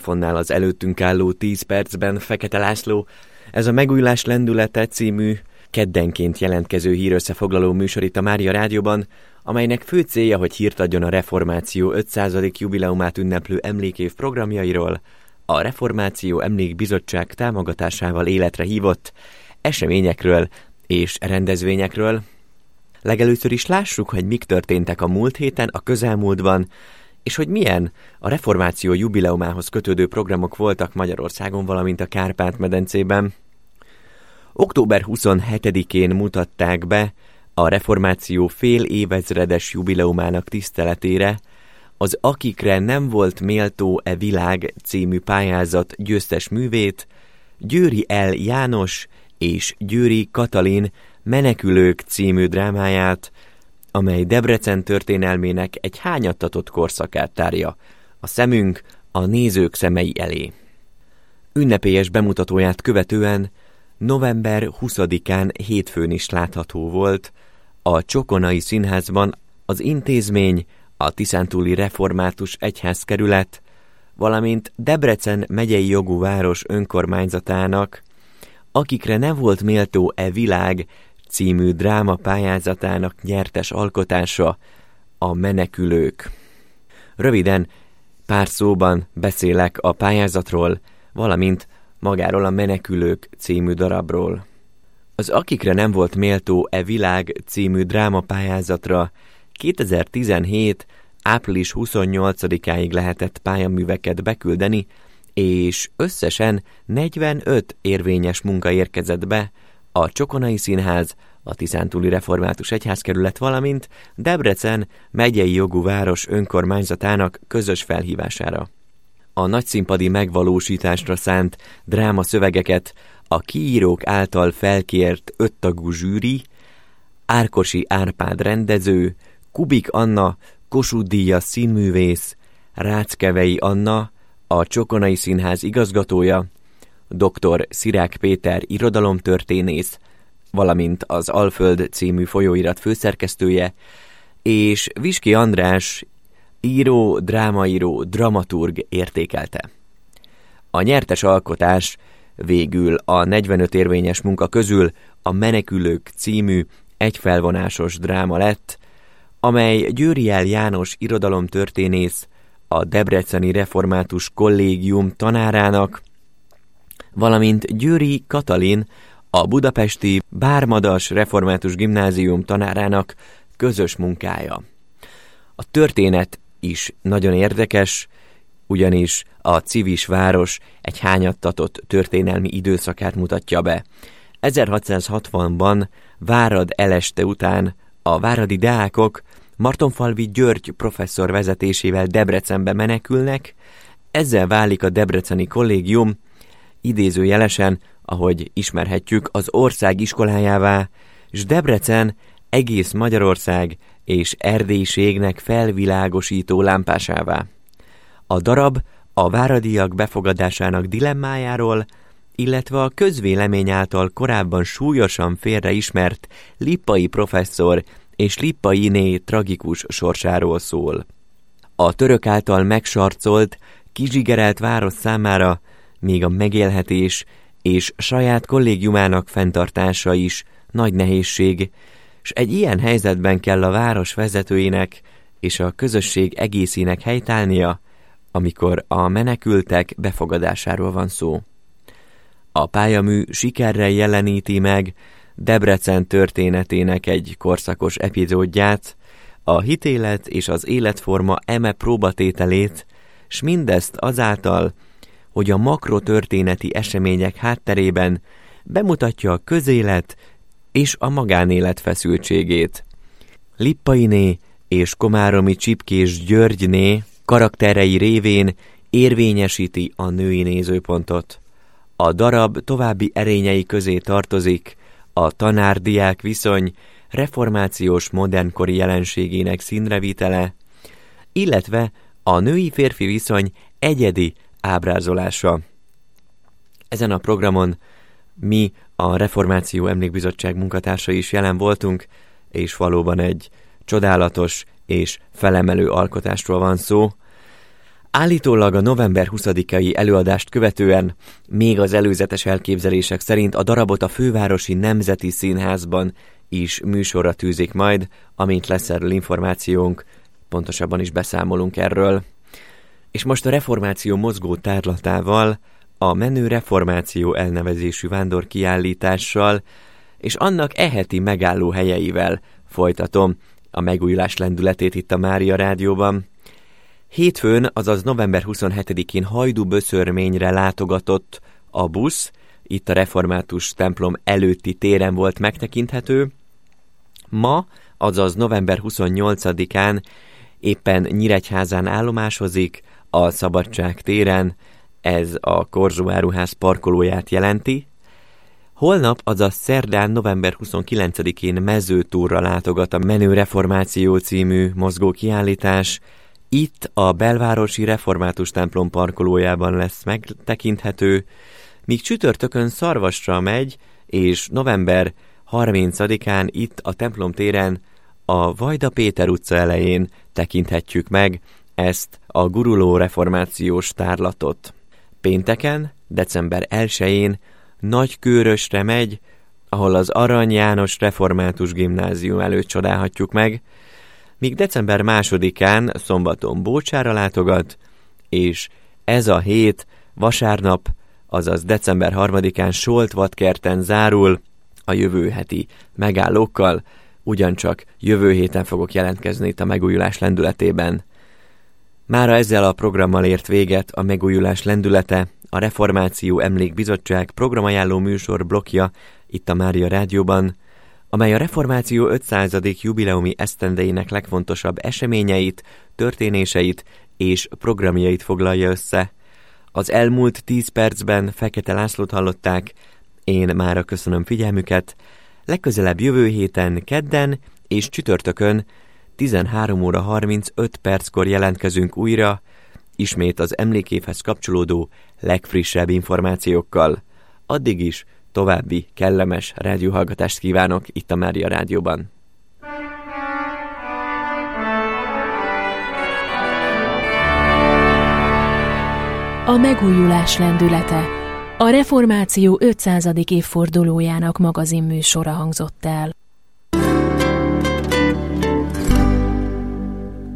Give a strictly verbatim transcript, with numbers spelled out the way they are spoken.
mikrofonnál az előttünk álló tíz percben Fekete László. Ez a Megújulás lendülete című keddenként jelentkező hírösszefoglaló műsor itt a Mária Rádióban, amelynek fő célja, hogy hírt adjon a Reformáció ötszázadik jubileumát ünneplő emlékév programjairól, a Reformáció Emlékbizottság támogatásával életre hívott eseményekről és rendezvényekről. Legelőször is lássuk, hogy mik történtek a múlt héten, a közelmúltban, és hogy milyen a Reformáció jubileumához kötődő programok voltak Magyarországon, valamint a Kárpát-medencében. október huszonhetedikén mutatták be a Reformáció fél évezredes jubileumának tiszteletére az Akikre nem volt méltó e világ című pályázat győztes művét, Győri L. János és Győri Katalin Menekülők című drámáját, amely Debrecen történelmének egy hányattatott korszakát tárja a szemünk a nézők szemei elé. Ünnepélyes bemutatóját követően november huszadikán hétfőn is látható volt a Csokonai Színházban az intézmény, a Tiszántúli Református Egyházkerület, valamint Debrecen megyei jogú város önkormányzatának Akikre nem volt méltó e világ című dráma pályázatának nyertes alkotása, a Menekülők. Röviden pár szóban beszélek a pályázatról, valamint magáról a Menekülők című darabról. Az Akikre nem volt méltó e világ című drámapályázatra kétezer-tizenhét. április huszonnyolcadikáig lehetett pályaműveket beküldeni, és összesen negyvenöt érvényes munka érkezett be a Csokonai Színház, a Tiszántúli Református Egyházkerület, valamint Debrecen megyei jogú város önkormányzatának közös felhívására. A nagyszínpadi megvalósításra szánt drámaszövegeket a kiírók által felkért öttagú zsűri, Árkosi Árpád rendező, Kubik Anna Kossuth Díjas színművész, Ráckevei Anna, a Csokonai Színház igazgatója, dr. Szirák Péter irodalomtörténész, valamint az Alföld című folyóirat főszerkesztője, és Viski András író, drámaíró, dramaturg értékelte. A nyertes alkotás végül a negyvenöt érvényes munka közül a Menekülők című egyfelvonásos dráma lett, amely Győri L. János irodalomtörténész, a Debreceni Református Kollégium tanárának, valamint Győri Katalin, a budapesti Bármadas Református Gimnázium tanárának közös munkája. A történet is nagyon érdekes, ugyanis a civis város egy hányattatott történelmi időszakát mutatja be. ezerhatszázhatvanban Várad eleste után a váradi deákok Martonfalvi György professzor vezetésével Debrecenbe menekülnek, ezzel válik a Debreceni Kollégium idézőjelesen, ahogy ismerhetjük, az ország iskolájává, s Debrecen egész Magyarország és erdélységnek felvilágosító lámpásává. A darab a váradiak befogadásának dilemmájáról, illetve a közvélemény által korábban súlyosan félreismert Lippai professzor és Lippainé tragikus sorsáról szól. A török által megsarcolt, kizsigerelt város számára még a megélhetés és saját kollégiumának fenntartása is nagy nehézség, s egy ilyen helyzetben kell a város vezetőinek és a közösség egészének helytállnia, amikor a menekültek befogadásáról van szó. A pályamű sikerrel jeleníti meg Debrecen történetének egy korszakos epizódját, a hitélet és az életforma eme próbatételét, s mindezt azáltal, hogy a makrotörténeti események hátterében bemutatja a közélet és a magánélet feszültségét. Lippainé és komáromi Csipkés Györgyné karakterei révén érvényesíti a női nézőpontot. A darab további erényei közé tartozik a tanár-diák viszony reformációs modernkori jelenségének színrevitele, illetve a női-férfi viszony egyedi ábrázolása. Ezen a programon mi, a Reformáció Emlékbizottság munkatársai is jelen voltunk, és valóban egy csodálatos és felemelő alkotásról van szó. Állítólag a november huszadikai előadást követően még az előzetes elképzelések szerint a darabot a Fővárosi Nemzeti Színházban is műsorra tűzik majd, amint lesz erről információnk, pontosabban is beszámolunk erről. És most a reformáció mozgó tárlatával, a Menő Reformáció elnevezésű vándorkiállítással és annak eheti megálló helyeivel folytatom a megújulás lendületét itt a Mária Rádióban. Hétfőn, azaz november huszonhetedikén Hajdú-Böszörményre látogatott a busz, itt a református templom előtti téren volt megtekinthető. Ma, azaz november huszonnyolcadikán éppen Nyíregyházán állomásozik a Szabadság téren, ez a Korzsó Áruház parkolóját jelenti. Holnap, azaz szerdán, november huszonkilencedikén Mezőtúrra látogat a Menő Reformáció című mozgókiállítás. Itt a belvárosi református templom parkolójában lesz megtekinthető, míg csütörtökön Szarvasra megy, és november harmincadikán itt a templom téren a Vajda Péter utca elején tekinthetjük meg ezt a guruló reformációs tárlatot. Pénteken, december elsején Nagykőrösre megy, ahol az Arany János Református Gimnázium előtt csodálhatjuk meg, míg december másodikán szombaton Bócsára látogat, és ez a hét vasárnap, azaz december harmadikán Solt-Vadkerten zárul a jövő heti megállókkal, ugyancsak jövő héten fogok jelentkezni itt a megújulás lendületében. Mára ezzel a programmal ért véget a megújulás lendülete, a Reformáció Emlékbizottság programajánló műsor blokja itt a Mária Rádióban, amely a reformáció ötszázadik jubileumi esztendejének legfontosabb eseményeit, történéseit és programjait foglalja össze. Az elmúlt tíz percben Fekete Lászlót hallották, én mára köszönöm figyelmüket, legközelebb jövő héten kedden és csütörtökön tizenhárom óra harmincöt perckor jelentkezünk újra, ismét az emlékévhez kapcsolódó legfrissebb információkkal. Addig is további kellemes rádióhallgatást kívánok itt a Mária Rádióban. A megújulás lendülete. A reformáció ötszázadik évfordulójának magazinműsora hangzott el.